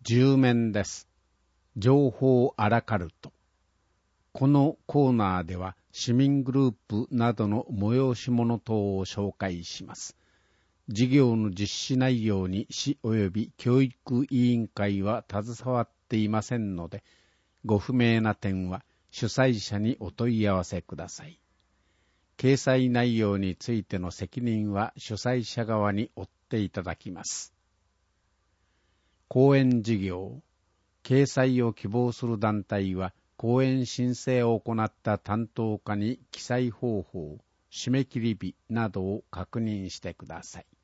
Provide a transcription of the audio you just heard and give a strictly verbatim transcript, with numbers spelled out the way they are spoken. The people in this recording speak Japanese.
じゅう面です。情報アラカルト。このコーナーでは市民グループなどの催し物等を紹介します。事業の実施内容に市及び教育委員会は携わっていませんので、ご不明な点は主催者にお問い合わせください。掲載内容についての責任は主催者側に負っていただきます。講演事業。掲載を希望する団体は、講演申請を行った担当課に記載方法、締め切り日などを確認してください。